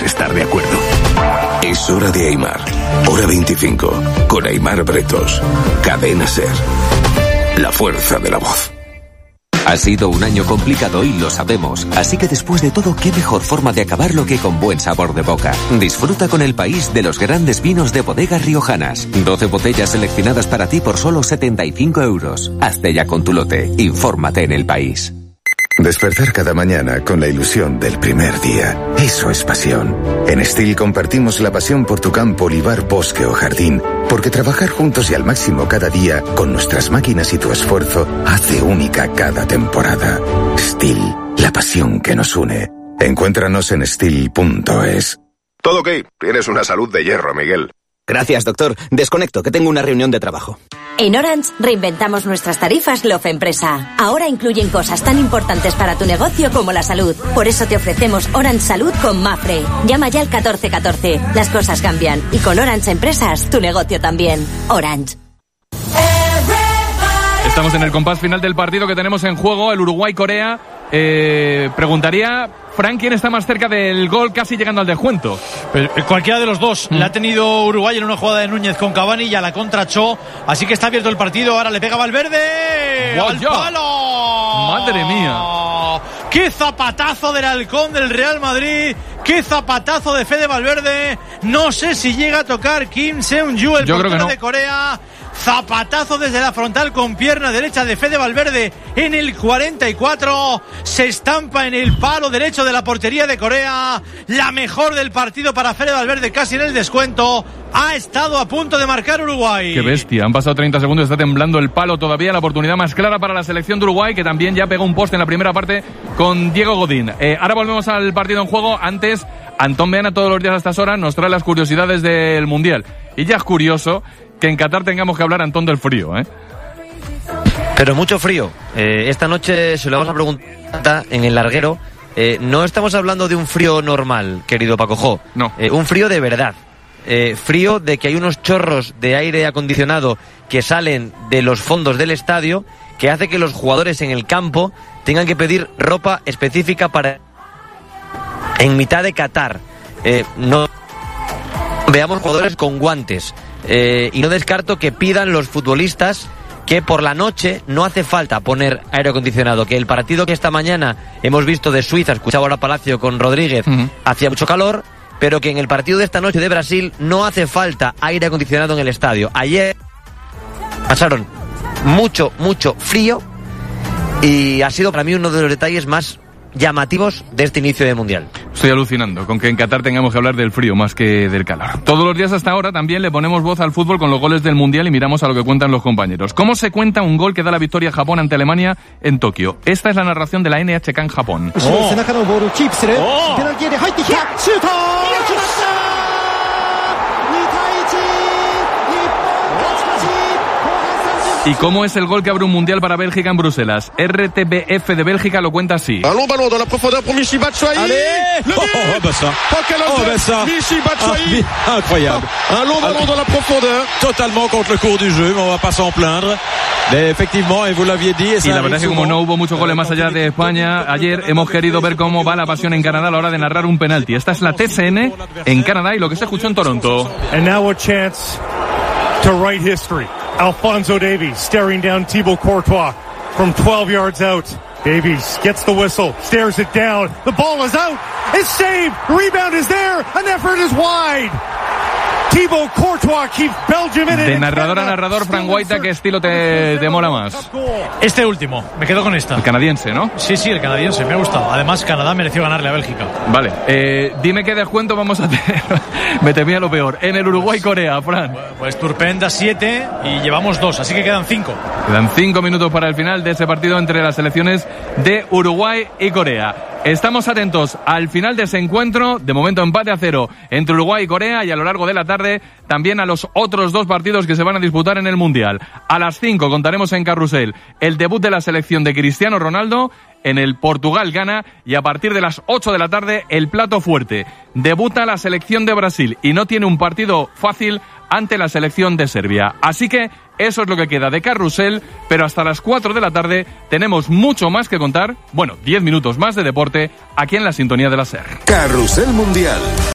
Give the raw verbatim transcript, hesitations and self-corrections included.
puedes estar de acuerdo. Es hora de Aimar. Hora veinticinco. Con Aimar Bretos. Cadena SER. La fuerza de la voz. Ha sido un año complicado y lo sabemos, así que después de todo, qué mejor forma de acabarlo que con buen sabor de boca. Disfruta con El País de los grandes vinos de bodegas riojanas. doce botellas seleccionadas para ti por solo setenta y cinco euros. Hazte ya con tu lote. Infórmate en El País. Despertar cada mañana con la ilusión del primer día. Eso es pasión. En Steel compartimos la pasión por tu campo, olivar, bosque o jardín, porque trabajar juntos y al máximo cada día, con nuestras máquinas y tu esfuerzo, hace única cada temporada. Steel, la pasión que nos une. Encuéntranos en steel punto es. Todo ok. Tienes una salud de hierro, Miguel. Gracias, doctor. Desconecto, que tengo una reunión de trabajo. En Orange reinventamos nuestras tarifas Love Empresa. Ahora incluyen cosas tan importantes para tu negocio como la salud. Por eso te ofrecemos Orange Salud con Mafre. Llama ya al catorce catorce. Las cosas cambian. Y con Orange Empresas, tu negocio también. Orange. Estamos en el compás final del partido que tenemos en juego, el Uruguay-Corea. Eh, preguntaría, Fran, ¿quién está más cerca del gol casi llegando al descuento? Pues, cualquiera de los dos. Mm. La ha tenido Uruguay en una jugada de Núñez con Cavani y a la contra Cho. Así que está abierto el partido. Ahora le pega Valverde. ¡Al palo! ¡Madre mía! ¡Qué zapatazo del halcón del Real Madrid! ¡Qué zapatazo de Fede Valverde! No sé si llega a tocar Kim Seung-ju, el Yo portero no. de Corea. Zapatazo desde la frontal con pierna derecha de Fede Valverde en el cuarenta y cuatro. Se estampa en el palo derecho de la portería de Corea. La mejor del partido para Fede Valverde, casi en el descuento. Ha estado a punto de marcar Uruguay. ¡Qué bestia! Han pasado treinta segundos, está temblando el palo todavía. La oportunidad más clara para la selección de Uruguay, que también ya pegó un poste en la primera parte con Diego Godín. Eh, ahora volvemos al partido en juego. Antes, Antón Meana todos los días a estas horas nos trae las curiosidades del Mundial. Y ya es curioso que en Qatar tengamos que hablar, Antón, del frío, ¿eh? Pero mucho frío. Eh, esta noche se lo vamos a preguntar en el larguero. Eh, no estamos hablando de un frío normal, querido Paco. No. Eh, un frío de verdad. Eh, frío de que hay unos chorros de aire acondicionado que salen de los fondos del estadio, que hace que los jugadores en el campo tengan que pedir ropa específica para en mitad de Qatar. Eh, no veamos jugadores con guantes. Eh, y no descarto que pidan los futbolistas que por la noche no hace falta poner aire acondicionado, que el partido que esta mañana hemos visto de Suiza, escuchaba ahora Palacio con Rodríguez, uh-huh. hacía mucho calor, pero que en el partido de esta noche de Brasil no hace falta aire acondicionado en el estadio. Ayer pasaron mucho, mucho frío y ha sido para mí uno de los detalles más llamativos de este inicio de Mundial. Estoy alucinando con que en Qatar tengamos que hablar del frío más que del calor. Todos los días hasta ahora también le ponemos voz al fútbol con los goles del Mundial y miramos a lo que cuentan los compañeros. ¿Cómo se cuenta un gol que da la victoria a Japón ante Alemania en Tokio? Esta es la narración de la N H K en Japón. Oh. Oh. ¿Y cómo es el gol que abre un mundial para Bélgica en Bruselas? R T B F de Bélgica lo cuenta así. Ballon, ballon dans la profondeur pour Michy Batshuayi. Allez, le but. Oh, bah ça. Oh, bah ça. Michy Batshuayi. Ah, incroyable. Un long ballon dans la profondeur. Totalement contre le cours du jeu, mais on va pas s'en plaindre. Mais effectivement, et vous l'aviez dit. Y la verdad es que como no hubo muchos goles más allá de España, ayer hemos querido ver cómo va la pasión en Canadá a la hora de narrar un penalti. Esta es la T C N en Canadá y lo que se escuchó en Toronto. And now a chance to write history. Alphonso Davies staring down Thibaut Courtois from twelve yards out. Davies gets the whistle, stares it down. The ball is out. It's saved. Rebound is there. An effort is wide. Thibaut Courtois keeps Belgium in it. De narrador a narrador, Fran Guaita, ¿qué estilo te, te mola más? Este último, me quedo con esta. El canadiense, ¿no? Sí, sí, el canadiense, me ha gustado. Además, Canadá mereció ganarle a Bélgica. Vale, eh, dime qué descuento vamos a tener. Me temía lo peor. En el Uruguay-Corea, Fran. Pues Turpin da siete y llevamos dos, así que quedan cinco. Quedan cinco minutos para el final de ese partido entre las selecciones de Uruguay y Corea. Estamos atentos al final de ese encuentro, de momento empate a cero entre Uruguay y Corea, y a lo largo de la tarde también a los otros dos partidos que se van a disputar en el Mundial. A las cinco contaremos en Carrusel el debut de la selección de Cristiano Ronaldo en el Portugal-Ghana, y a partir de las ocho de la tarde el plato fuerte. Debuta la selección de Brasil y no tiene un partido fácil ante la selección de Serbia. Así que eso es lo que queda de Carrusel, pero hasta las cuatro de la tarde tenemos mucho más que contar. Bueno, diez minutos más de deporte aquí en la sintonía de la SER. Carrusel Mundial.